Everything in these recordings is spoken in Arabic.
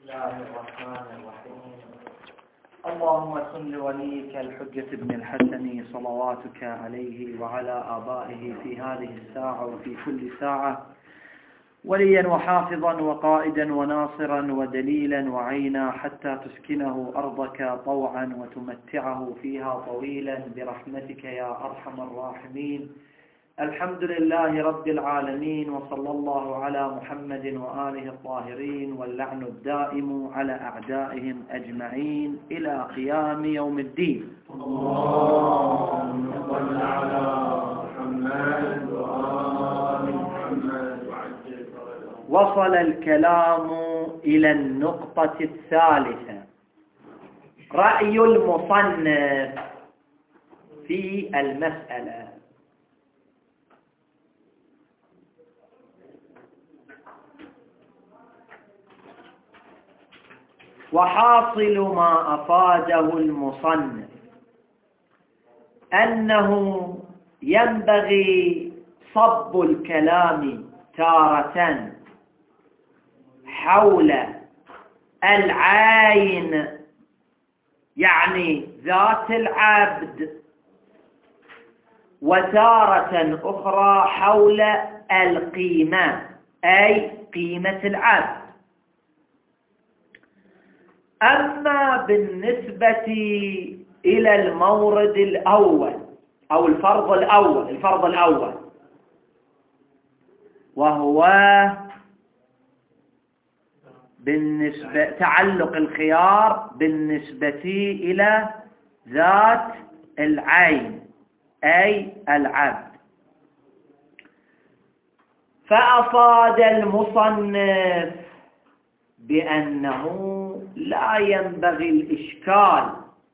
الله الرحمن الرحيم. اللهم صل وليك الحجة ابن الحسن صلواتك عليه وعلى آبائه في هذه الساعة وفي كل ساعة وليا وحافظا وقائدا وناصرا ودليلا وعينا حتى تسكنه أرضك طوعا وتمتعه فيها طويلا برحمتك يا أرحم الراحمين. الحمد لله رب العالمين، وصلى الله على محمد وآله الطاهرين، واللعن الدائم على أعدائهم أجمعين إلى قيام يوم الدين. اللهم صل على محمد وآل محمد وعجل فرجهم. وصل الكلام إلى النقطة الثالثة، رأي المصنف في المسألة. وحاصل ما أفاده المصنف أنه ينبغي صب الكلام تارة حول العين، يعني ذات العبد، وتارة أخرى حول القيمة، أي قيمة العبد. أما بالنسبة إلى المورد الأول أو الفرض الأول وهو بالنسبة تعلق الخيار بالنسبة إلى ذات العين أي العبد، فأفاد المصنف بأنه لا ينبغي الإشكال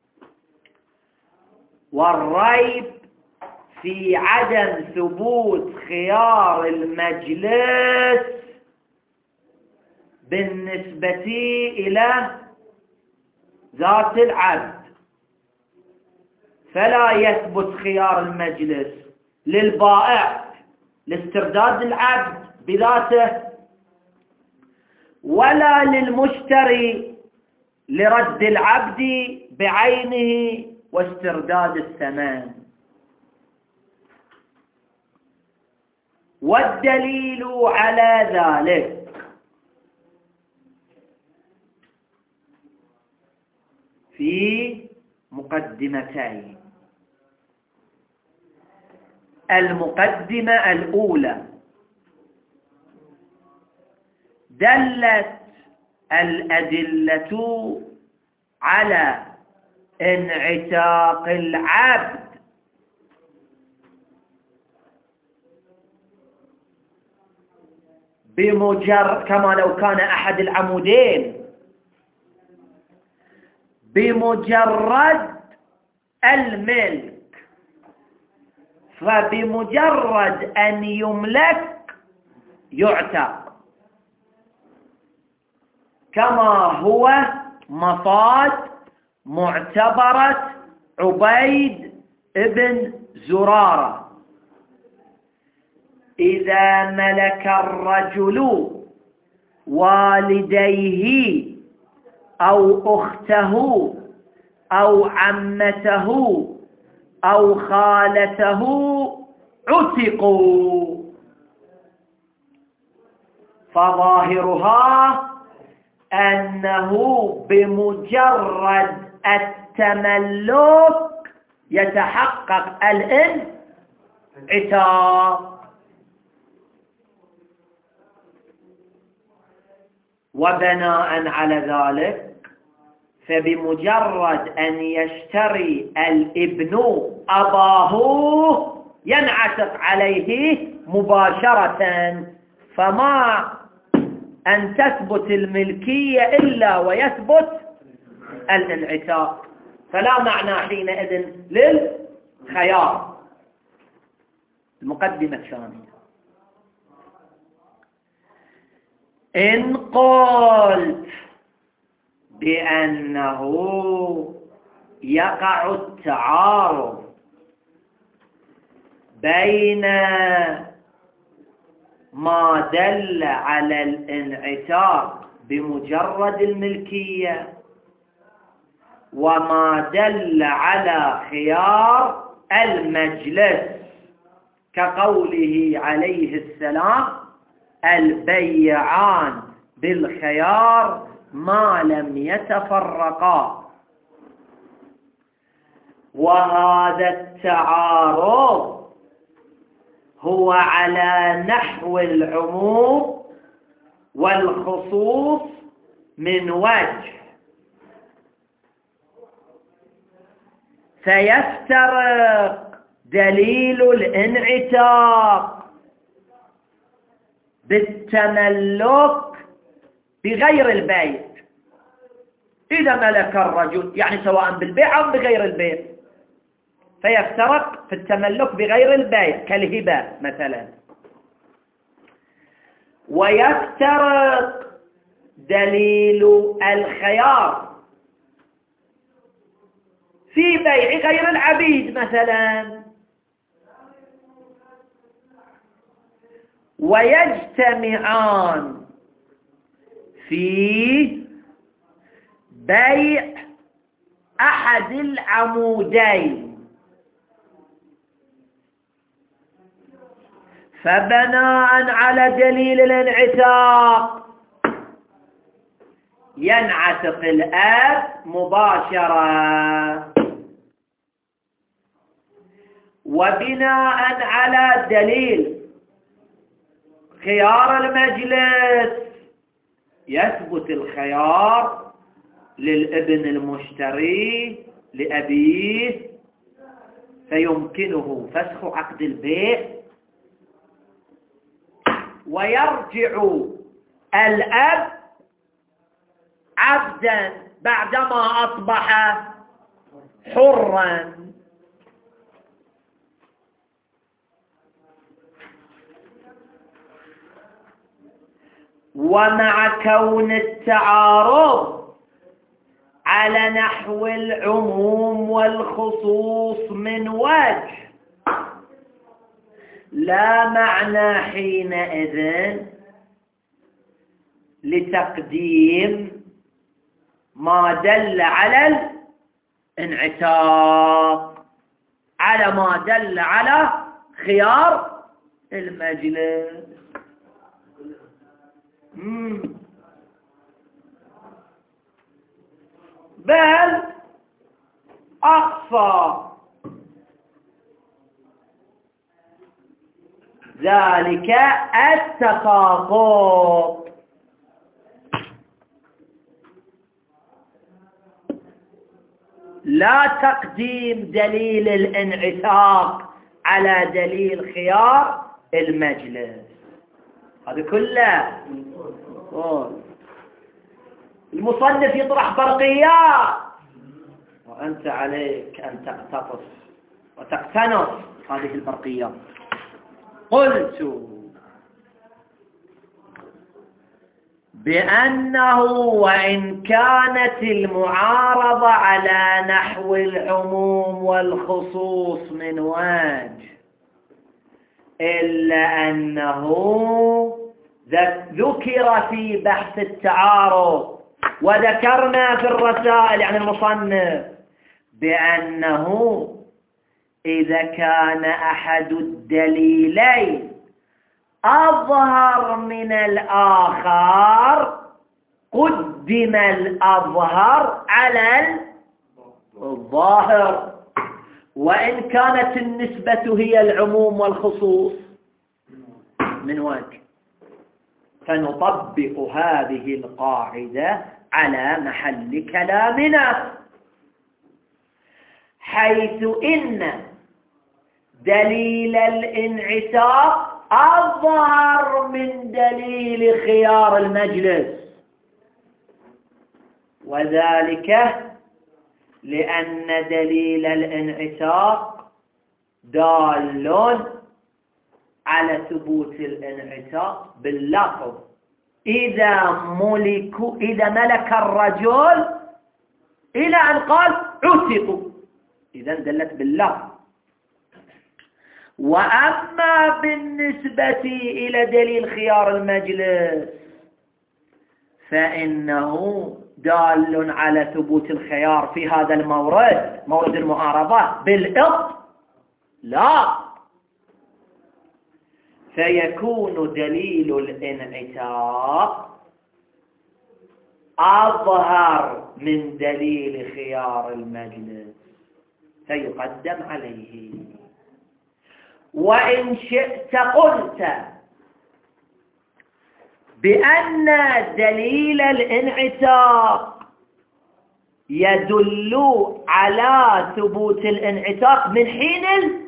والريب في عدم ثبوت خيار المجلس بالنسبة إلى ذات العبد، فلا يثبت خيار المجلس للبائع لاسترداد العبد بذاته، ولا للمشتري لرد العبد بعينه واسترداد الثمن. والدليل على ذلك في مقدمتين. المقدمة الأولى دلت الأدلة على انعتاق العبد كما لو كان أحد العمودين بمجرد الملك، فبمجرد أن يملك يعتق، كما هو مفاد معتبرة عبيد ابن زرارة: إذا ملك الرجل والديه أو أخته أو عمته أو خالته عتقوا. فظاهرها أنه بمجرد التملك يتحقق الانعتاق. وبناء على ذلك فبمجرد أن يشتري الابن أباه ينعتق عليه مباشرة، فما أن تثبت الملكية إلا ويثبت الانعتاق، فلا معنى حينئذ للخيار. المقدمة الثانية: إن قلت بأنه يقع التعارض بين ما دل على الانعتاق بمجرد الملكية، وما دل على خيار المجلس كقوله عليه السلام: البيعان بالخيار ما لم يتفرقا. وهذا التعارض هو على نحو العموم والخصوص من وجه، فيفترق دليل الانعتاق بالتملك بغير البيع. إذا ملك الرجل يعني سواء بالبيع أو بغير البيع، فيفترق في التملك بغير البيع كالهبة مثلا. ويفترق دليل الخيار في بيع غير العبيد مثلا. ويجتمعان في بيع أحد العمودين، فبناء على دليل الانعتاق ينعتق الأب مباشرة، وبناء على دليل خيار المجلس يثبت الخيار للابن المشتري لأبيه، فيمكنه فسخ عقد البيع، ويرجع الأب عبدا بعدما أصبح حرا. ومع كون التعارض على نحو العموم والخصوص من وجه، لا معنى حينئذ لتقديم ما دل على الانعتاق على ما دل على خيار المجلس. بل أقصى ذلك التفاقم، لا تقديم دليل الانعتاق على دليل خيار المجلس. هذا كله المصنف يطرح برقيات، وأنت عليك أن تقتطف وتقتنص هذه البرقيات. قلت بأنه وإن كانت المعارضة على نحو العموم والخصوص من وجه، إلا أنه ذكر في بحث التعارض وذكرنا في الرسائل عن المصنف بأنه إذا كان أحد الدليلين أظهر من الآخر قدم الأظهر على الظاهر، وإن كانت النسبة هي العموم والخصوص من وجه، فنطبق هذه القاعدة على محل كلامنا، حيث إن دليل الانعتاق أظهر من دليل خيار المجلس، وذلك لأن دليل الانعتاق دال على ثبوت الانعتاق باللفظ. إذا ملك الرجل إلى أن قال عتقوا، إذا دلت باللفظ. وأما بالنسبة إلى دليل خيار المجلس فإنه دال على ثبوت الخيار في هذا المورد، مورد المعارضة، لا، فيكون دليل الانعتاق أظهر من دليل خيار المجلس فيقدم عليه. وإن شئت قلت بأن دليل الانعتاق يدل على ثبوت الانعتاق من حين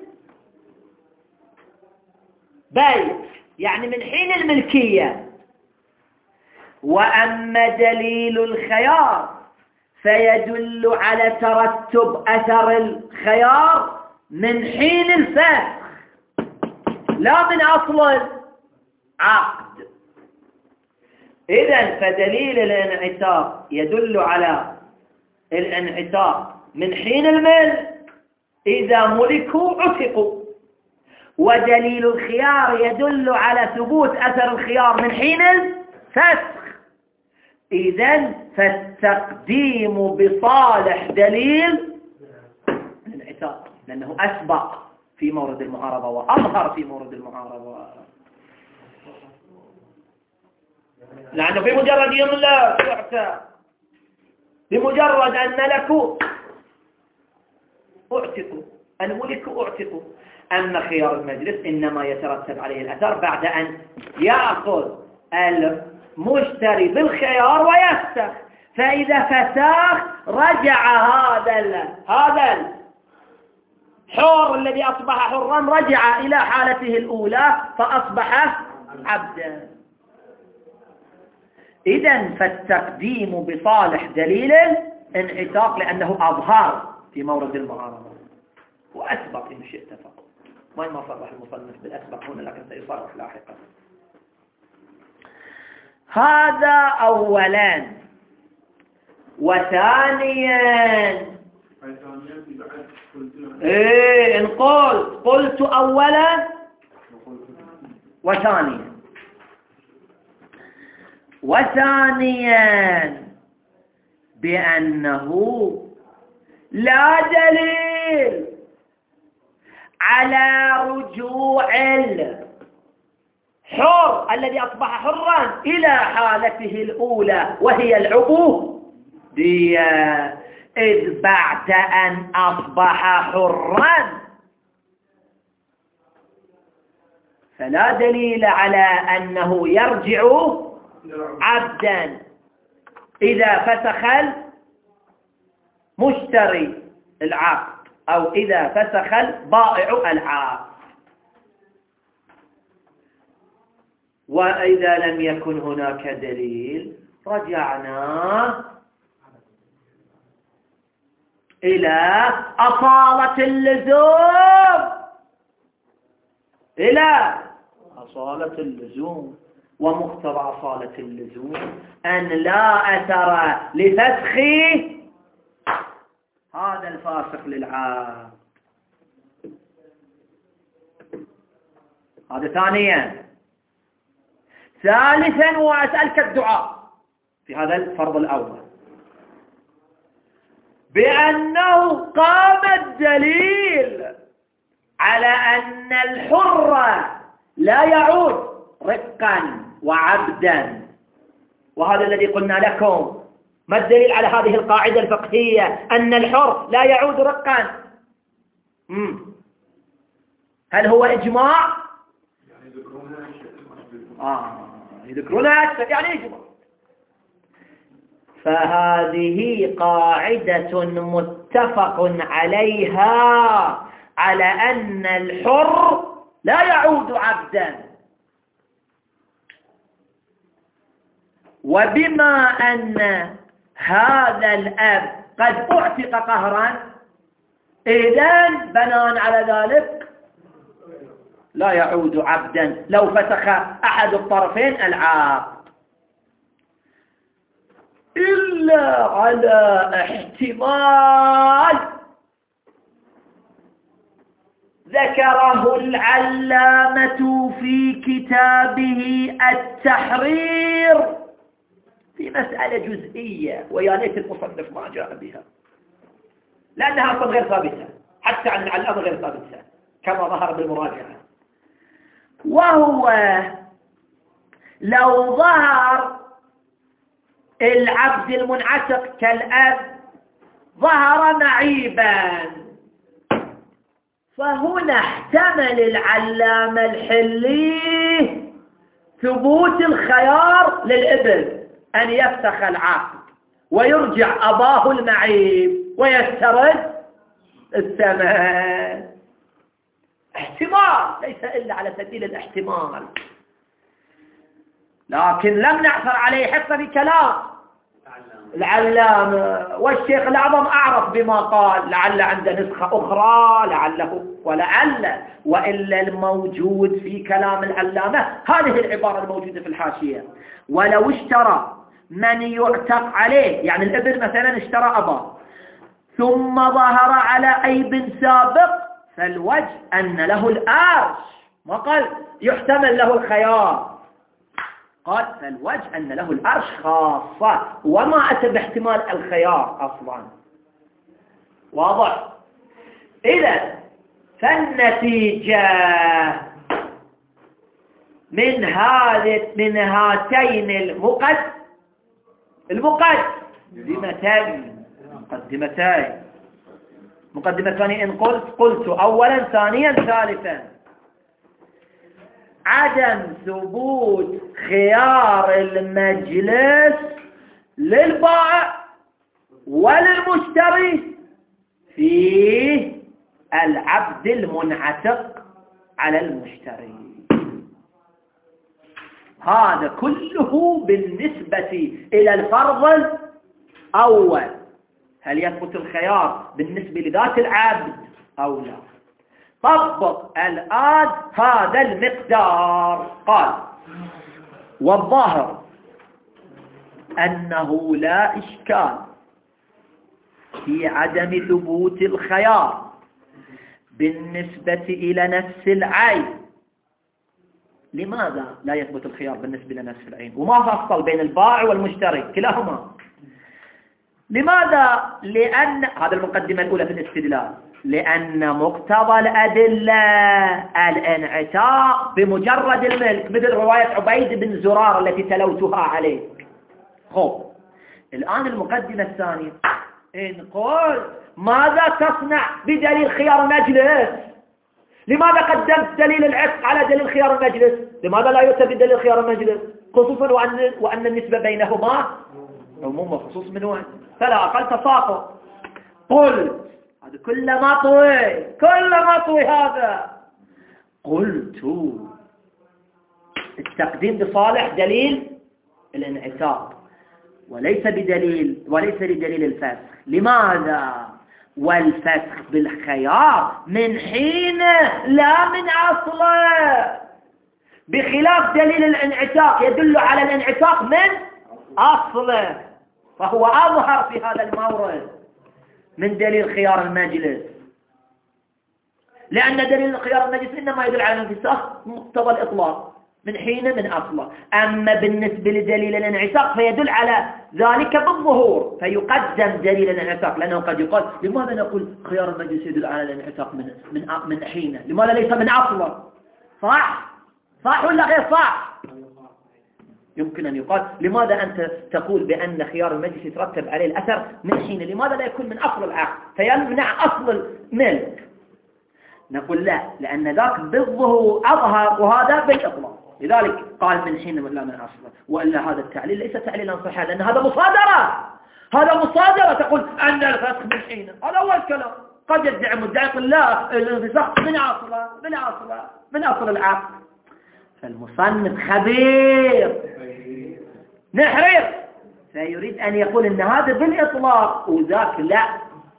البيع، يعني من حين الملكية، وأما دليل الخيار فيدل على ترتب أثر الخيار من حين الفسخ لا من أصل العقد. إذن فدليل الانعتاق يدل على الانعتاق من حين الملك إذا ملكوا عتقوا، ودليل الخيار يدل على ثبوت أثر الخيار من حين الفسخ. إذن فالتقديم بصالح دليل الانعتاق لأنه أسبق في مورد المعارضة وأظهر في مورد المعارضة، لأنه في مجرد يملك بمجرد أن ملكوا اعتقوا، الملك اعتقوا. أما خيار المجلس إنما يترتب عليه الأثر بعد أن يأخذ المشتري بالخيار ويفسخ، فإذا فسخ رجع هذا الحر الذي أصبح حرا رجع إلى حالته الأولى فأصبح عبدا. إذن فالتقديم بصالح دليل الانعتاق لأنه أظهر في مورد المعارضة وأسبق إن شئت فقط، ما صرح المصنف بالأسبق هنا لكن سيصرح لاحقا. هذا أولا. وثانيا إن قلت أولا وثانيا بأنه لا دليل على رجوع الحر الذي أصبح حرا إلى حالته الأولى وهي العبودية، إذ بعد أن أصبح حرا فلا دليل على أنه يرجع عبدا إذا فسخ المشتري العقد أو إذا فسخ البائع العقد. وإذا لم يكن هناك دليل رجعنا إلى أصالة اللزوم، ومقتضى أصالة اللزوم أن لا أثر لفسخ هذا الفاسق للعقد. هذا ثانيا. ثالثا وأسألك الدعاء في هذا الفرض الأول بأنه قام الدليل على أن الحر لا يعود رقا وعبدا، وهذا الذي قلنا لكم. ما الدليل على هذه القاعدة الفقهية أن الحر لا يعود رقا؟ هل هو إجماع؟ يذكرونها أكثر يعني إجماع. فهذه قاعدة متفق عليها على أن الحر لا يعود عبدا. وبما أن هذا الأب قد أعتق قهرا إذن بناء على ذلك لا يعود عبدا لو فسخ أحد الطرفين العقد، إلا على احتمال ذكره العلامة في كتابه التحرير في مسألة جزئية ويا ليت المصنف ما جاء بها، لأنها أصلا غير ثابتة، حتى عن العلامة غير ثابتة كما ظهر بالمراجعة. وهو لو ظهر العبد المنعتق كالأب ظهر معيبا، فهنا احتمل العلامة الحلي ثبوت الخيار للابن أن يفسخ العقد ويرجع أباه المعيب ويسترد الثمن. احتمال، ليس إلا على سبيل الاحتمال، لكن لم نعثر عليه حتى في كلام العلامة. والشيخ الأعظم أعرف بما قال، لعل عنده نسخة أخرى لعله ولعل، وإلا الموجود في كلام العلامة هذه العبارة الموجودة في الحاشية: ولو اشترى من يعتق عليه، يعني الابن مثلا اشترى أباه ثم ظهر على عيب سابق، فالوجه أن له الأرش، ما قال يحتمل له الخيار، قال فالوجه أن له الأرش خاصة، وما أتى باحتمال الخيار أصلا. واضح؟ إذا فالنتيجة من هاتين مقدمتان إن قلت أولا ثانيا ثالثا: عدم ثبوت خيار المجلس للبائع وللمشتري في العبد المنعتق على المشتري. هذا كله بالنسبة إلى الفرض الأول، هل يثبت الخيار بالنسبة لذات العبد أو لا؟ طبق الآن هذا المقدار. قال: والظاهر أنه لا إشكال في عدم ثبوت الخيار بالنسبة إلى نفس العين. لماذا لا يثبت الخيار بالنسبة لنفس العين؟ وما فصل بين البائع والمشتري كلاهما. لماذا؟ لأن هذا المقدمة الأولى في الاستدلال، لأن مقتضى الأدلة الانعتاق بمجرد الملك، مثل رواية عبيد بن زرار التي تلوتها عليك. الآن المقدمة الثانية: إن قل ماذا تصنع بدليل خيار المجلس؟ لماذا قدمت دليل العتق على دليل خيار المجلس؟ لماذا لا يؤتى بدليل خيار المجلس؟ خصوصا وأن النسبة بينهما عموم وخصوص من وين، فلا أقل تساقط. قلت هذا كل ما طوي هذا. قلت التقديم بصالح دليل الانعتاق وليس لدليل الفسخ. لماذا؟ والفسخ بالخيار من حين لا من أصله، بخلاف دليل الانعتاق يدل على الانعتاق من أصله، فهو أظهر في هذا المورد من دليل خيار المجلس، لأن دليل خيار المجلس إنما يدل على الانفساخ مقتضى الإطلاق من حين من أصله. أما بالنسبة لدليل الانعتاق فيدل على ذلك بالظهور، فيقدم دليل الانعتاق، لأنه قد يقال: لماذا نقول خيار المجلس يدل على الانعتاق من حين؟ لماذا ليس من أصله؟ صح ولا غير صح؟ يمكن أن يقال: لماذا أنت تقول بأن خيار المجلس يترتب عليه الأثر من حين؟ لماذا لا يكون من أصل العقد فيمنع أصل الملك؟ نقول لا، لأن ذاك بالظهور أظهر وهذا بالإطلاق، لذلك قال من حين لا من أصله. وإلا هذا التعليل ليس تعليلا صحيحا، لأن هذا مصادرة تقول أن الفسخ من حين. هذا أول كلام. قد يدعي مدعي يقول لا، الفسخ من أصل العقد. فالمصنف خبير نحرر، فيريد أن يقول أن هذا بالإطلاق وذاك لا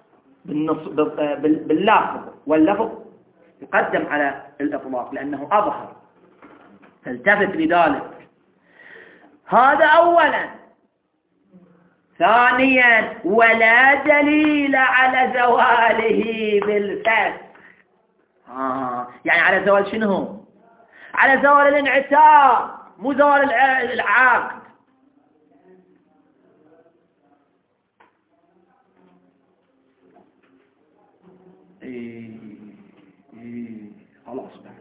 باللفظ، واللفظ يقدم على الإطلاق لأنه أظهر، فالتفت لذلك. هذا أولا. ثانيا: ولا دليل على زواله بالفسخ. يعني على زوال شنو؟ على زوال الانعتاق، مو زوال العقد.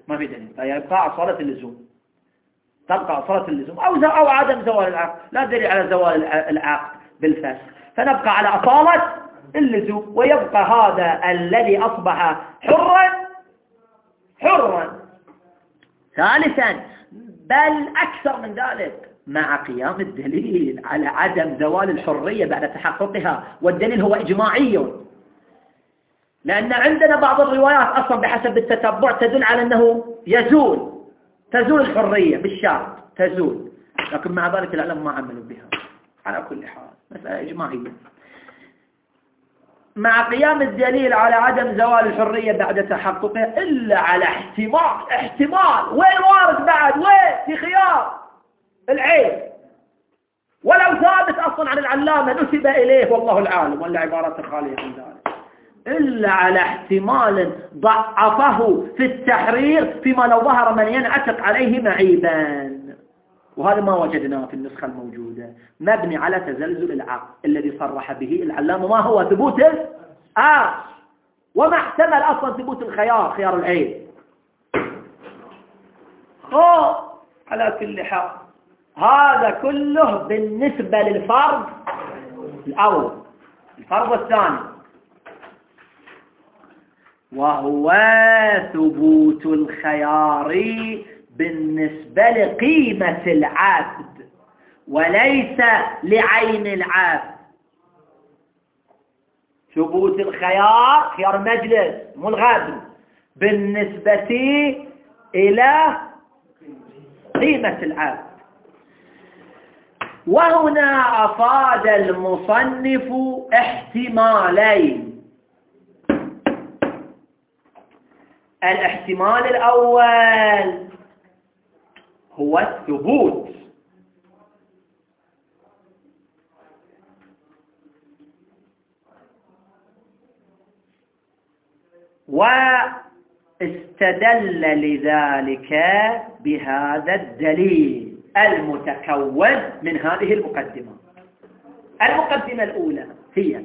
ما في دليل، فيبقى أصالة اللزوم، تبقى أصالة اللزوم أو عدم زوال العقد، لا دليل على زوال العقد بالفسخ، فنبقى على أصالة اللزوم، ويبقى هذا الذي أصبح حرا. ثالثا بل أكثر من ذلك، مع قيام الدليل على عدم زوال الحرية بعد تحققها، والدليل هو إجماعي، لأن عندنا بعض الروايات أصلا بحسب التتبع تدل على أنه تزول الحرية بالشرط تزول، لكن مع ذلك العلماء ما عملوا بها. على كل حال مسألة إجماعية. مع قيام الدليل على عدم زوال الحرية بعد تحققها إلا على احتمال وين وارد بعد، وين في خيار العين، ولو ثابت أصلا عن العلامة نسب إليه والله العالم، ولا عبارات خالية من ذلك، إلا على احتمال ضعفه في التحرير فيما لو ظهر من ينعتق عليه معيبا، وهذا ما وجدناه في النسخة الموجودة، مبني على تزلزل العقل الذي صرح به العلامة ما هو ثبوت وما احتمل أصلا ثبوت خيار العين. على كل حال هذا كله بالنسبة للفرض الأول. الفرض الثاني وهو ثبوت الخيار بالنسبة لقيمة العبد وليس لعين العبد. ثبوت الخيار، خيار المجلس مو الغبن، بالنسبة إلى قيمة العبد. وهنا أفاد المصنف احتمالين. الاحتمال الأول هو الثبوت، واستدل لذلك بهذا الدليل المتكون من هذه المقدمة. المقدمة الأولى هي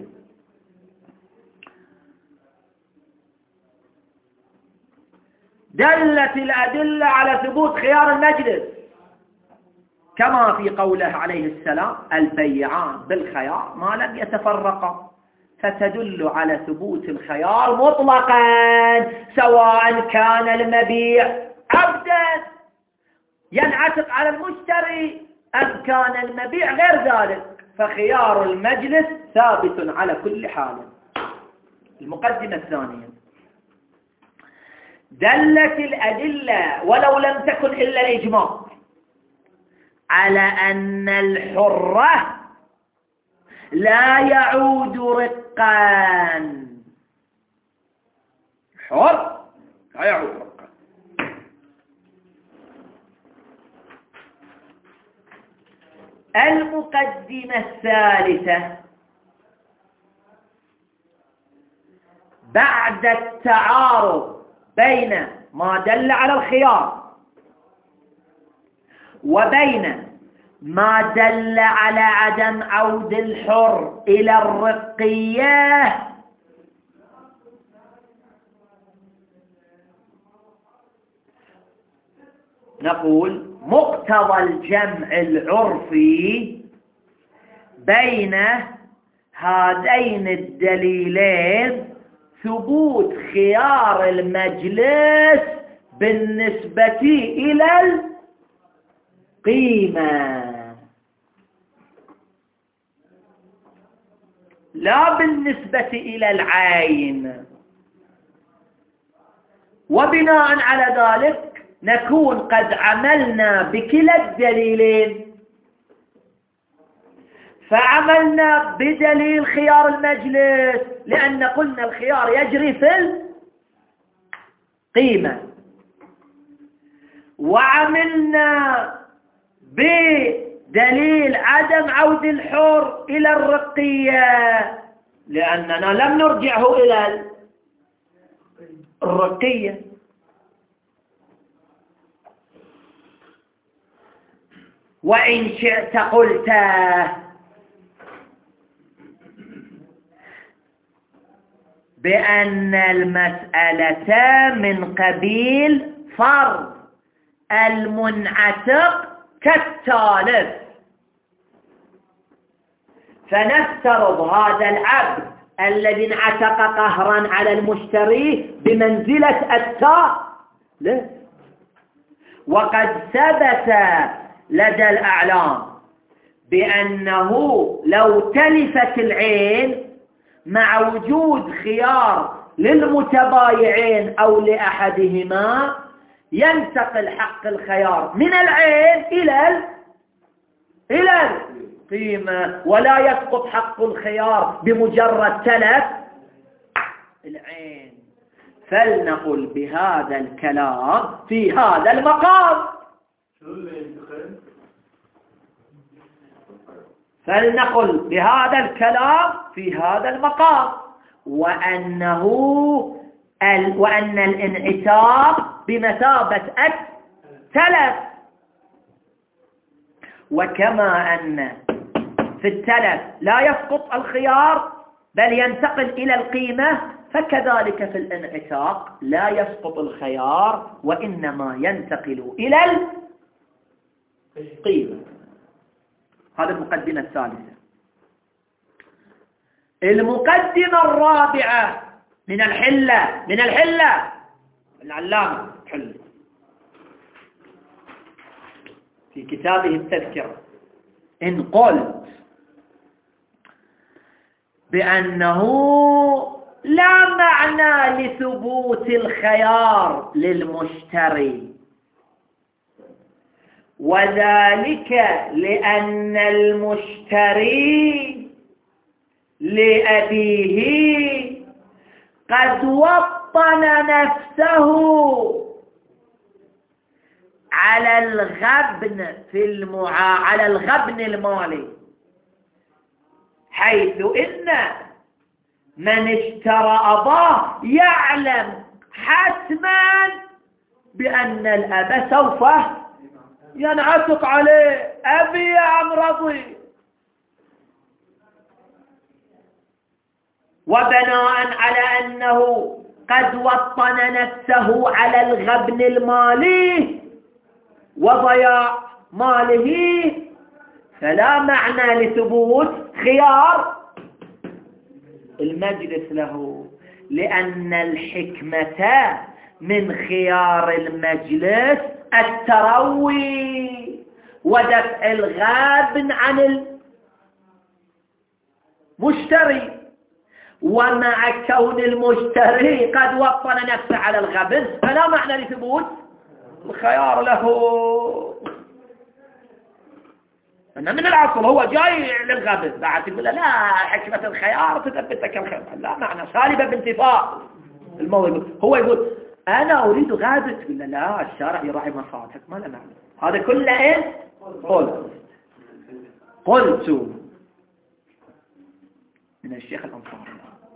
دلت الأدلة على ثبوت خيار المجلس كما في قوله عليه السلام البيعان بالخيار ما لم يتفرقا، فتدل على ثبوت الخيار مطلقا سواء كان المبيع عبدا ينعتق على المشتري أم كان المبيع غير ذلك، فخيار المجلس ثابت على كل حال. المقدمة الثانية دلت الأدلة ولو لم تكن إلا الإجماع على أن الحرة لا يعود رقا. حر لا يعود رقا. المقدمة الثالثة بعد التعارض بين ما دل على الخيار وبين ما دل على عدم عود الحر إلى الرقية، نقول مقتضى الجمع العرفي بين هذين الدليلين ثبوت خيار المجلس بالنسبة إلى القيمة لا بالنسبة إلى العين. وبناء على ذلك نكون قد عملنا بكلا الدليلين، فعملنا بدليل خيار المجلس لأن قلنا الخيار يجري في القيمة، وعملنا بدليل عدم عود الحر إلى الرقية لأننا لم نرجعه إلى الرقية. وإن شئت قلت بأن المسألة من قبيل فرض المنعتق كالتالف. فنفترض هذا العبد الذي انعتق قهرا على المشتري بمنزلة التالف، وقد ثبت لدى الأعلام بأنه لو تلفت العين مع وجود خيار للمتبايعين أو لأحدهما ينتقل حق الخيار من العين إلى القيمة، ولا يسقط حق الخيار بمجرد تلف العين. فلنقل بهذا الكلام في هذا المقام. فلنقل بهذا الكلام في هذا المقام وأن الانعتاق بمثابة التلف. وكما أن في التلف لا يسقط الخيار بل ينتقل إلى القيمة، فكذلك في الانعتاق لا يسقط الخيار وإنما ينتقل إلى القيمة. هذه المقدمة الثالثة. المقدمة الرابعة من الحلة العلامة حل في كتابه التذكرة: إن قلت بأنه لا معنى لثبوت الخيار للمشتري، وذلك لأن المشتري لأبيه قد وطن نفسه على الغبن المالي، حيث إن من اشترى أباه يعلم حتما بأن الأب سوف ينعتق عليه. أبي يا عم رضي. وبناء على أنه قد وطن نفسه على الغبن المالي وضياع ماله، فلا معنى لثبوت خيار المجلس له، لأن الحكمة من خيار المجلس التروي ودفع الغابن عن المشتري. ومع كون المشتري قد وطن نفسه على الغبن فلا معنى لثبوت الخيار له. أن من العصر هو جاي للغبن بعد يقول لا حكمة الخيار تثبتك الخيار، لا معنى سالبة بانتفاء الموضوع. هو يقول أنا أريد غابن، تقول لا الشارع يراعي مصالحك، ما له معنى. هذا كله إيه؟ قلت من الشيخ الأنصاري،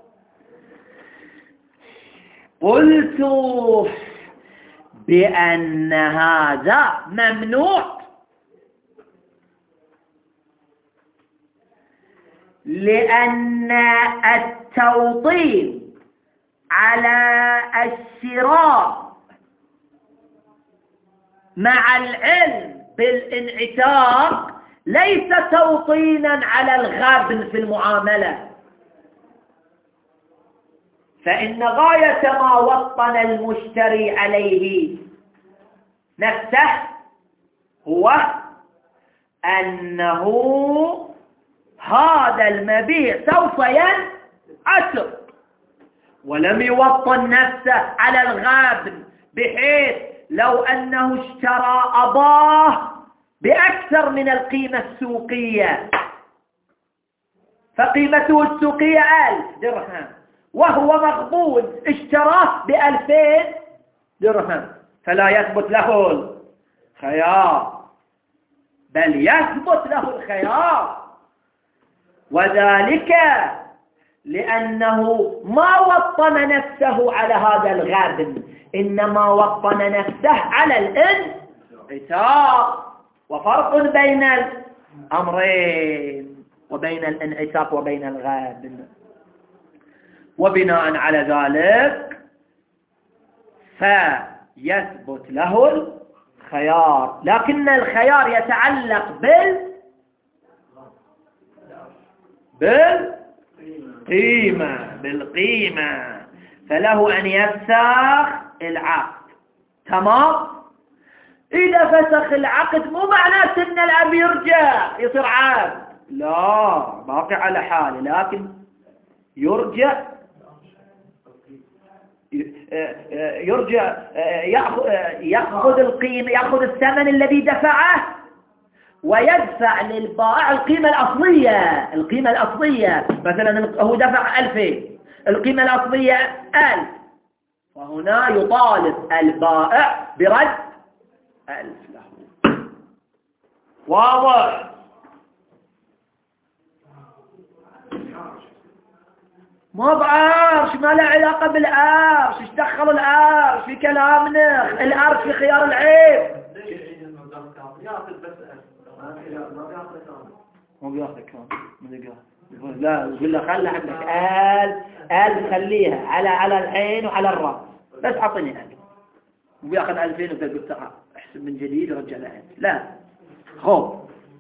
قلت بأن هذا ممنوع لأن التوطين على الشراء مع العلم بالانعتاق ليس توطينا على الغبن في المعاملة، فإن غاية ما وطن المشتري عليه نفسه هو أنه هذا المبيع سوف ينعتق، ولم يوطن نفسه على الغابن بحيث لو أنه اشترى أباه بأكثر من القيمة السوقية فقيمته السوقية 1000 درهم وهو مغبون اشتراه ب2000 درهم، فلا يثبت له الخيار بل يثبت له الخيار، وذلك لأنه ما وطن نفسه على هذا الغابن، إنما وطن نفسه على الانعتاق. وفرق بين الأمرين وبين الانعتاق وبين الغابن. وبناء على ذلك يثبت له الخيار، لكن الخيار يتعلق بالقيمة، فله أن يفسخ العقد. تمام. إذا فسخ العقد مو معناته أن الأب يرجع يصير عبد، لا، باقي على حاله، لكن يرجع يأخذ القيمة، يأخذ الثمن الذي دفعه ويدفع للبائع القيمة الأصلية. مثلا هو دفع 2000، القيمة الأصلية 1000، وهنا يطالب البائع برد 1000 له. واضح؟ ما بعرش، ما له علاقة بالعرش. ايش دخل العرش في كلامنا؟ العرش في خيار العيب. مو بياخذ كام لا، يقول له خلي عندك آل خليها على العين وعلى الراس، بس اعطيني آل. وبياخذ 2000 وتقول تعال احسب من جديد ورجع له. لا، خوف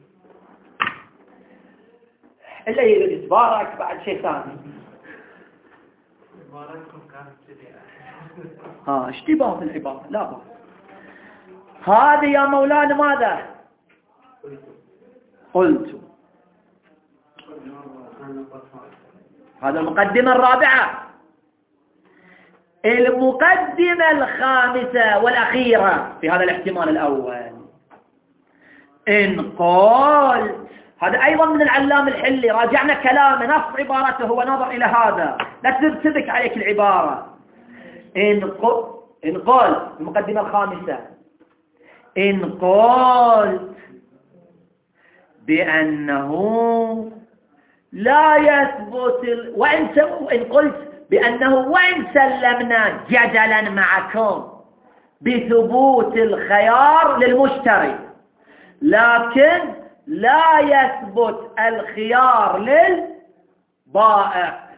الا يتبارك بعد شيء ثاني. اشتباه في العبارة، لا بأس. هذه يا مولانا ماذا قلت؟ هذا المقدمة الرابعة. المقدمة الخامسة والأخيرة في هذا الاحتمال الأول، إن قلت، هذا أيضا من العلام الحلي، راجعنا كلامه نص عبارته ونظر إلى هذا، لا ترتبك عليك العبارة. إن قلت المقدمة الخامسة، إن قلت بأنه لا يثبت وإن قلت بأنه وإن سلمنا جدلا معكم بثبوت الخيار للمشتري، لكن لا يثبت الخيار للبائع،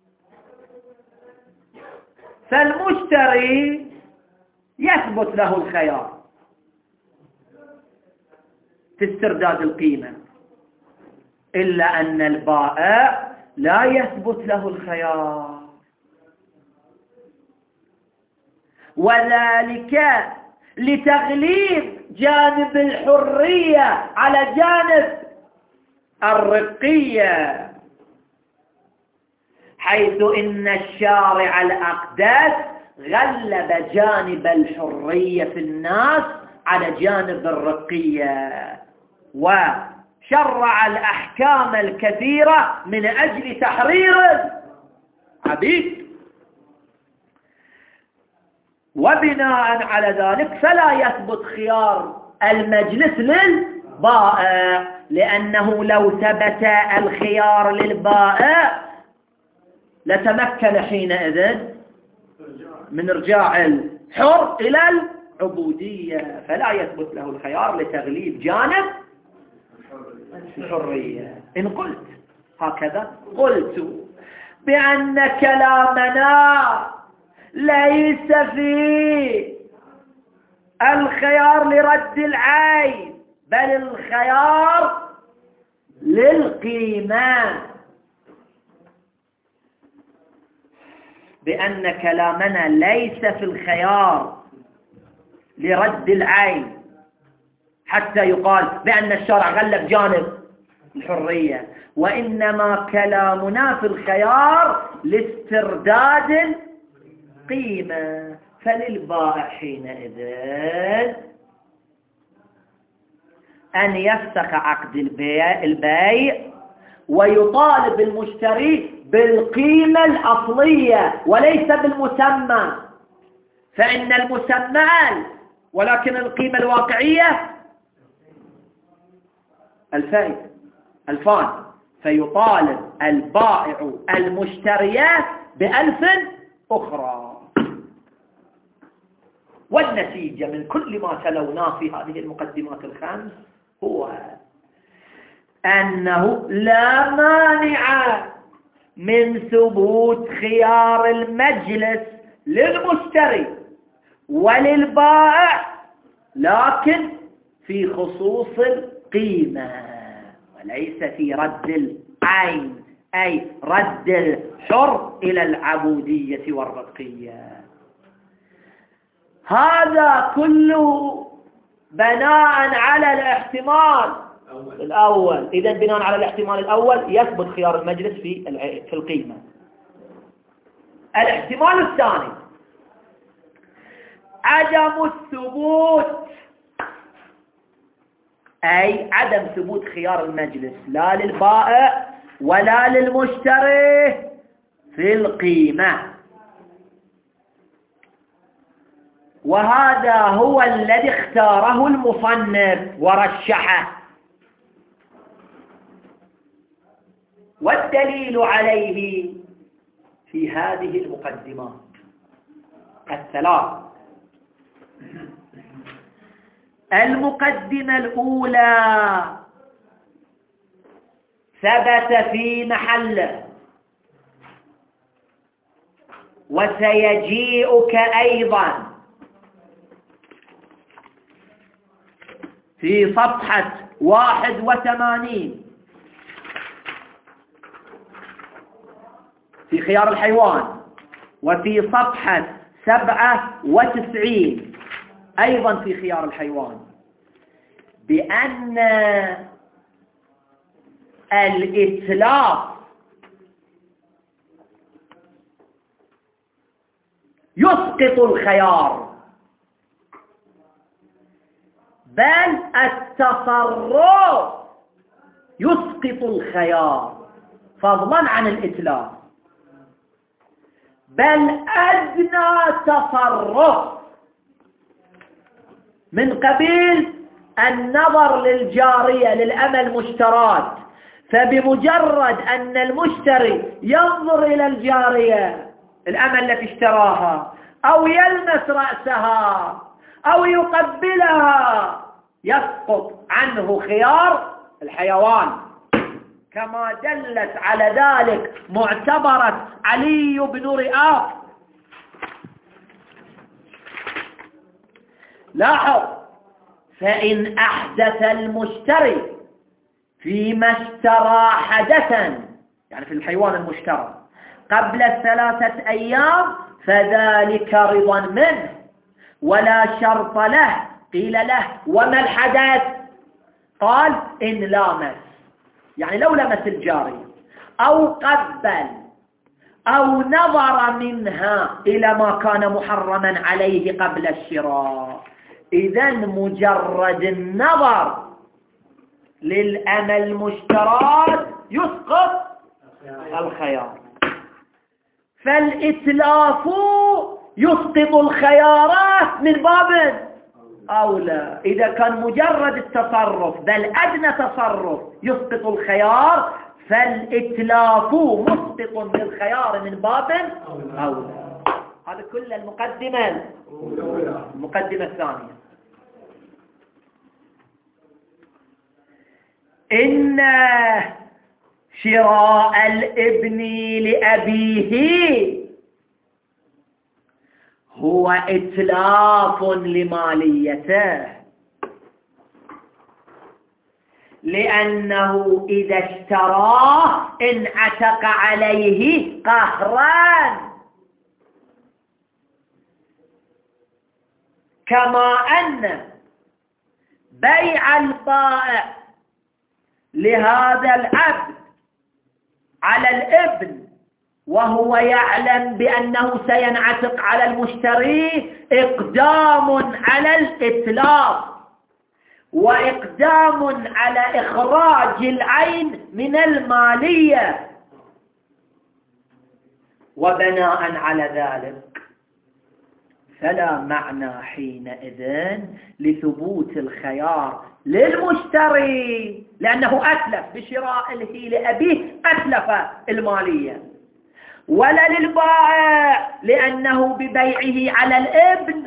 فالمشتري يثبت له الخيار في استرداد القيمة، إلا أن البائع لا يثبت له الخيار، وذلك لتغليب جانب الحرية على جانب الرقية، حيث إن الشارع الأقدس غلب جانب الحرية في الناس على جانب الرقية، وشرع الأحكام الكثيرة من أجل تحرير العبيد. وبناء على ذلك فلا يثبت خيار المجلس للبائع، لأنه لو ثبت الخيار للبائع لتمكن حينئذ من ارجاع الحر إلى العبودية، فلا يثبت له الخيار لتغليب جانب الحرية. إن قلت هكذا، قلت بأن كلامنا ليس فيه الخيار لرد العين، بل الخيار للقيمة، بأن كلامنا ليس في الخيار لرد العين حتى يقال بأن الشرع غلب جانب الحرية، وإنما كلامنا في الخيار لاسترداد القيمة، فللبائع حينئذ أن يفسخ عقد البيع ويطالب المشتري بالقيمة الأصلية وليس بالمسمى، فإن المسمى ولكن القيمة الواقعية 2000، فيطالب البائع المشتريات ب1000 أخرى. والنتيجة من كل ما تلوناه في هذه المقدمات الخمس هو أنه لا مانع من ثبوت خيار المجلس للمشتري وللبائع لكن في خصوص القيمة وليس في رد العين، أي رد الحر إلى العبودية والرقية. هذا كله بناء على الاحتمال الأول. إذا بناء على الاحتمال الأول يثبت خيار المجلس في القيمة. الاحتمال الثاني عدم الثبوت، أي عدم ثبوت خيار المجلس لا للبائع ولا للمشتري في القيمة. وهذا هو الذي اختاره المصنف ورشحه، والدليل عليه في هذه المقدمات الثلاث. المقدمة الأولى ثبت في محله، وسيجيئك أيضا في صفحة 81 في خيار الحيوان، وفي صفحة 97 أيضا في خيار الحيوان، بأن الإتلاف يسقط الخيار، بل التصرف يسقط الخيار فضلا عن الإتلاف، بل أدنى تصرف من قبيل النظر للجارية للأمة المشترات، فبمجرد أن المشتري ينظر إلى الجارية الأمة التي اشتراها أو يلمس رأسها أو يقبلها يسقط عنه خيار الحيوان، كما دلت على ذلك معتبرة علي بن رئاف. لاحظ: فإن أحدث المشتري فيما اشترى حدثا، يعني في الحيوان المشترى، قبل 3 أيام فذلك رضا منه ولا شرط له. قيل له: وما الحدث؟ قال: إن لامس، يعني لو لمس الجارية أو قبل أو نظر منها إلى ما كان محرما عليه قبل الشراء. إذن مجرد النظر للأمة المشترات يسقط الخيار، فالإتلاف يسقط الخيارات من باب أولى. إذا كان مجرد التصرف بل أدنى تصرف يسقط الخيار، فالإتلاف مسقط للخيار من باب أولى. هذا كل المقدمة الثانية. إن شراء الابن لأبيه هو إتلاف لماليته، لأنه إذا اشتراه انعتق عليه قهرا، كما أن بيع البائع لهذا العبد على الابن وهو يعلم بأنه سينعتق على المشتري إقدام على الإتلاف وإقدام على إخراج العين من المالية، وبناء على ذلك فلا معنى حينئذ لثبوت الخيار للمشتري، لأنه أتلف بشرائه لأبيه، أتلف المالية، ولا للبائع لأنه ببيعه على الابن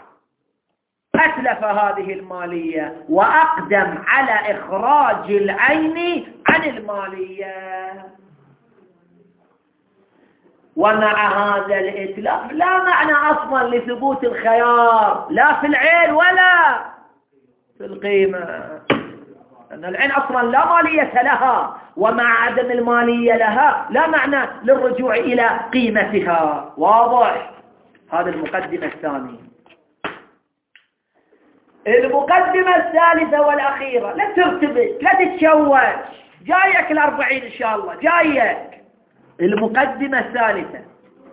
أتلف هذه المالية وأقدم على إخراج العين عن المالية. ومع هذا الإتلاف لا معنى أصلا لثبوت الخيار لا في العين ولا في القيمة، أن العين أصلا لا مالية لها، ومع عدم المالية لها لا معنى للرجوع إلى قيمتها. واضح؟ هذا المقدمة الثانية. المقدمة الثالثة والأخيرة، لا ترتبك لا تتشوش، جايك 40 إن شاء الله جايك. المقدمة الثالثة: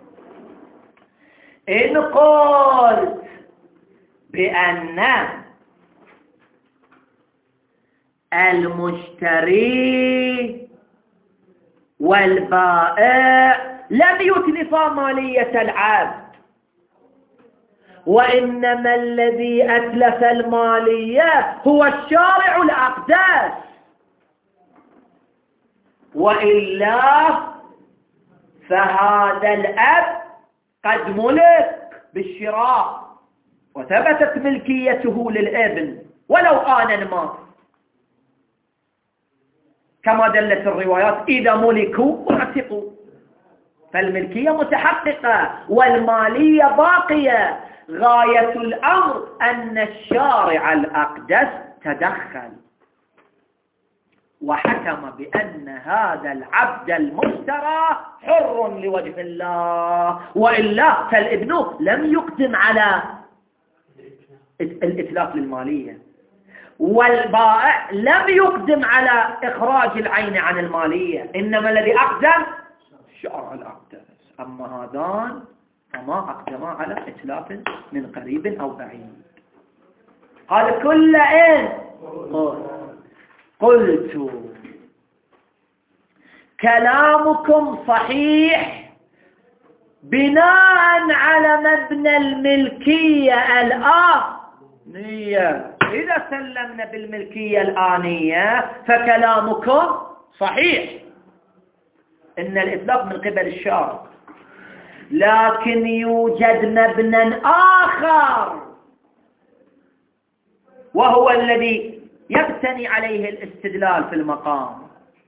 إن قلت بأن المشتري والبائع لم يتلفا مالية العبد، وإنما الذي أتلف المالية هو الشارع الأقدس، وإلا فهذا الأب قد ملك بالشراء وثبتت ملكيته للابن ولو آنا ما، كما دلت الروايات: إذا ملكوا اعتقوا. فالملكية متحققة والمالية باقية. غاية الأمر أن الشارع الأقدس تدخل وحكم بأن هذا العبد المشترى حر لوجه الله، وإلا فالابن لم يقدم على الإتلاف للمالية، والبائع لم يقدم على إخراج العين عن المالية، إنما الذي أقدم الشارع الأقدس. أما هذان فما أقدما على إتلاف من قريب أو بعيد. قال: كل إن قلت كلامكم صحيح بناء على مبنى الملكية الآنية. إذا سلمنا بالملكية الآنية فكلامكم صحيح إن الإطلاق من قبل الشارع، لكن يوجد مبنى آخر وهو الذي يبتني عليه الاستدلال في المقام،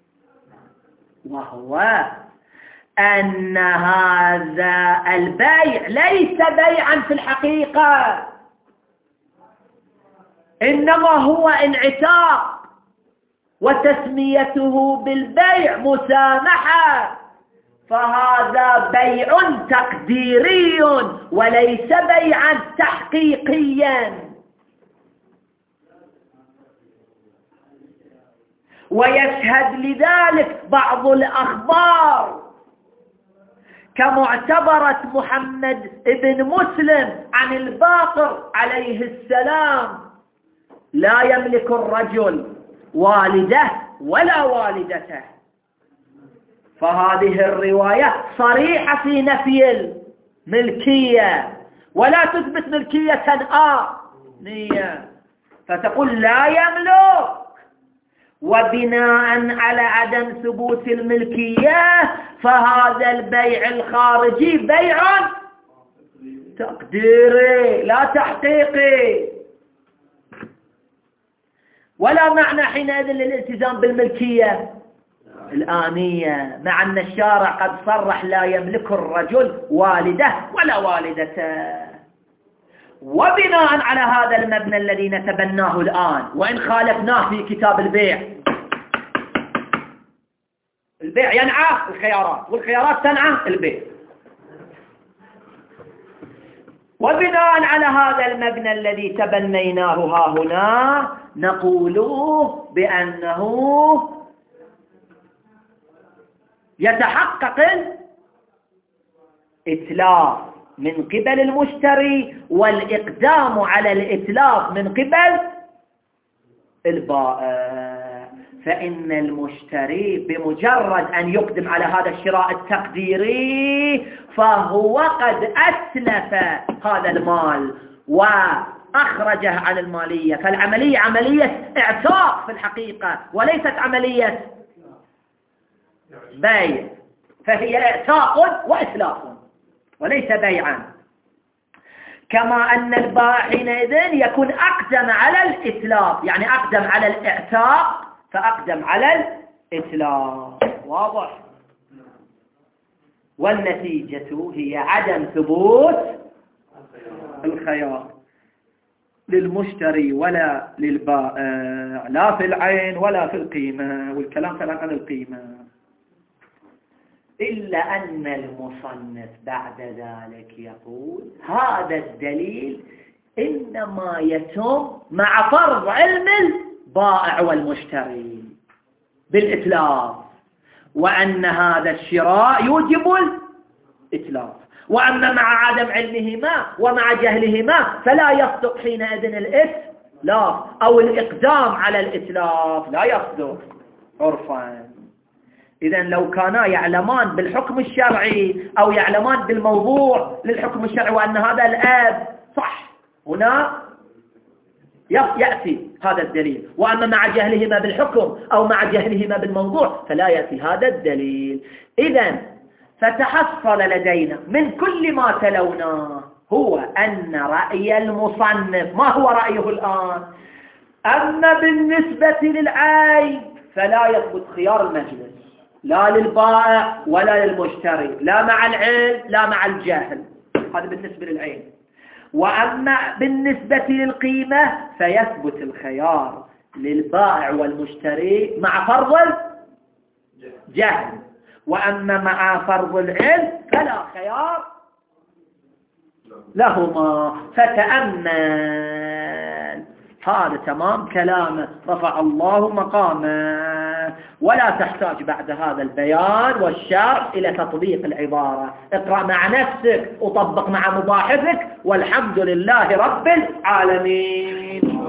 وهو أن هذا البيع ليس بيعا في الحقيقة، إنما هو انعتاق، وتسميته بالبيع مسامحة، فهذا بيع تقديري وليس بيعا تحقيقيا. ويشهد لذلك بعض الأخبار كمعتبرة محمد بن مسلم عن الباقر عليه السلام: لا يملك الرجل والده ولا والدته. فهذه الرواية صريحة في نفي الملكية ولا تثبت ملكية آنية، فتقول لا يملك، وبناء على عدم ثبوت الملكية فهذا البيع الخارجي بيع تقديري لا تحقيقي، ولا معنى حينئذ للالتزام بالملكية الآنية، مع أن الشارع قد صرح: لا يملك الرجل والده ولا والدته. وبناء على هذا المبنى الذي نتبناه الآن، وإن خالفناه في كتاب البيع ينعى الخيارات والخيارات تنعى البيع، وبناء على هذا المبنى الذي تبنيناه ها هنا نقول بأنه يتحقق الإتلاف من قبل المشتري والإقدام على الإتلاف من قبل البائع. فإن المشتري بمجرد أن يقدم على هذا الشراء التقديري فهو قد أتلف هذا المال وأخرجه عن المالية، فالعملية عملية اعتاق في الحقيقة وليست عملية بيع، فهي اعتاق وإتلاف وليس بيعا. كما أن البائع حينئذ يكون أقدم على الإتلاف، يعني أقدم على الإعتاق فأقدم على الإتلاف. واضح؟ والنتيجة هي عدم ثبوت الخيار للمشتري ولا للبائع، لا في العين ولا في القيمة، والكلام طبعا عن القيمة. إلا أن المصنف بعد ذلك يقول هذا الدليل إنما يتم مع فرض علم البائع والمشتري بالإتلاف، وأن هذا الشراء يوجب الإتلاف، وأما مع عدم علمهما ومع جهلهما فلا يصدق حينئذ الإتلاف أو الإقدام على الإتلاف، لا يصدق عرفا. إذن لو كانا يعلمان بالحكم الشرعي أو يعلمان بالموضوع للحكم الشرعي وأن هذا الآب صح، هنا يأتي هذا الدليل، وأما مع جهلهما بالحكم أو مع جهلهما بالموضوع فلا يأتي هذا الدليل. إذن فتحصل لدينا من كل ما تلوناه هو أن رأي المصنف ما هو رأيه الآن؟ أما بالنسبة للعين فلا يثبت خيار المجلس لا للبائع ولا للمشتري، لا مع العلم لا مع الجهل، هذا بالنسبة للعين. وأما بالنسبة للقيمة فيثبت الخيار للبائع والمشتري مع فرض الجهل، وأما مع فرض العلم فلا خيار لهما. فتأمل هذا تمام كلامه، رفع الله مقامه، ولا تحتاج بعد هذا البيان والشرح إلى تطبيق العبارة. اقرأ مع نفسك وطبق مع مباحثك، والحمد لله رب العالمين.